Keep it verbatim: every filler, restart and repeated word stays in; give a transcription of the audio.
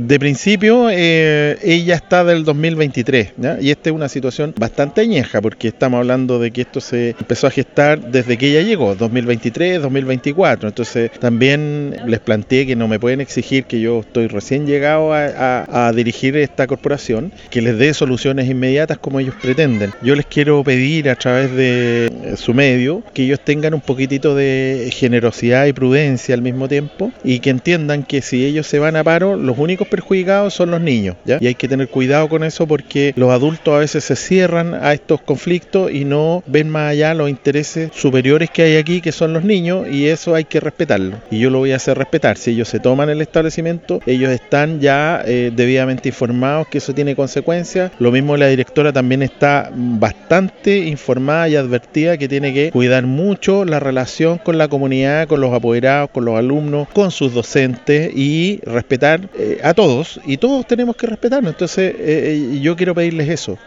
de principio, eh, ella está del dos mil veintitrés, ¿ya? Y esta es una situación bastante añeja, porque estamos hablando de que esto se empezó a gestar desde que ella llegó, dos mil veintitrés, dos mil veinticuatro. Entonces, también les planteé que no me pueden exigir que yo estoy recién llegado a, a, a dirigir esta corporación, que les dé soluciones inmediatas como ellos pretenden. Yo les quiero pedir a través de su medio que ellos tengan un poquitito de generosidad y prudencia al mismo tiempo, y que entiendan que si ellos se van a paro, los únicos perjudicados son los niños, ¿ya? Y hay que tener cuidado con eso, porque los adultos a veces se cierran a estos conflictos y no ven más allá los intereses superiores que hay aquí, que son los niños, y eso hay que respetarlo. Y yo lo voy a hacer respetar. Si ellos se toman el establecimiento, ellos están ya eh, debidamente informados que eso tiene consecuencias. Lo mismo la directora también está bastante informada y advertida que tiene que cuidar mucho la relación con la comunidad, con los apoderados, con los alumnos, con sus docentes, y respetar eh, a todos, y todos tenemos que respetarnos. Entonces eh, yo quiero pedirles eso.